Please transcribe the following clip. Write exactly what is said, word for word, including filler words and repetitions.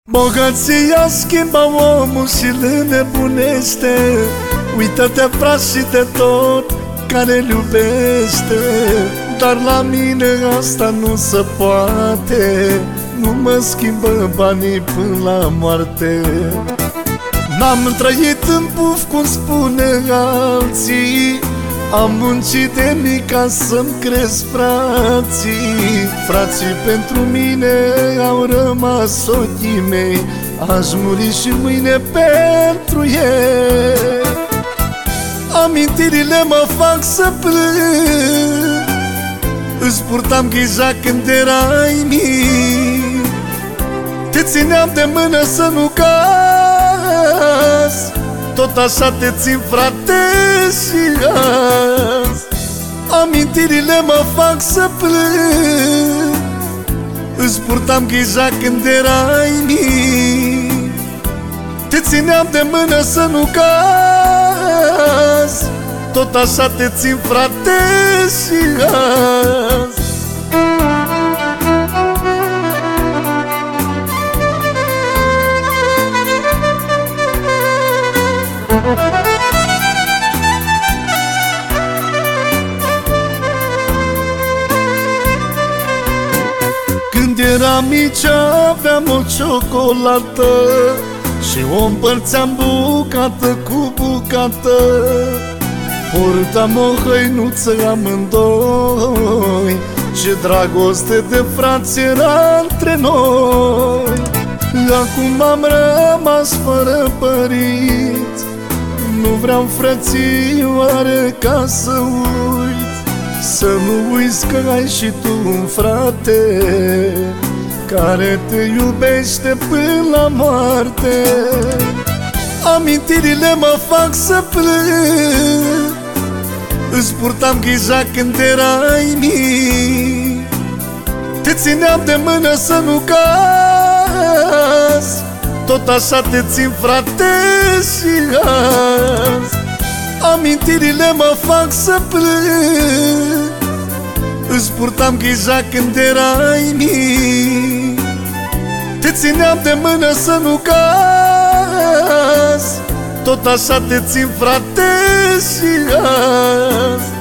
Bogăția schimbă omul și îl înnebunește. Uită-te, frate, și de tot care-l iubește. Dar la mine asta nu se poate, nu mă schimbă banii până la moarte. N-am trăit în puf, cum spune alții, am muncit de mic ca să-mi cresc frații. Frații pentru mine au rămas ochii mei, aș muri și mâine pentru ei. Amintirile mă fac să plâng, îți purtam grija când erai mic. Te țineam de mână să nu cazi, tot așa te țin, frate, și azi. Amintirile mă fac să plâng, îți purtam grija când erai mic. Te țineam de mână să nu cazi, tot așa te țin, frate, și azi. Când eram mici aveam o ciocolată și o împărțeam bucată cu bucată. Purtam o hăinuță amândoi, ce dragoste de frați era între noi. Acum am rămas fără părinți, nu vreau, frățioare, ca să uit. Să nu uiți că ai și tu un frate care te iubește până la moarte. Amintirile mă fac să plâng, îți purtam grija când erai mic. Te țineam de mână să nu cazi, tot așa te țin, frate, și azi. Amintirile mă fac să plâng, îți purtam grija când erai mic. Te țineam de mână să nu cazi, tot așa te țin, frate, și azi.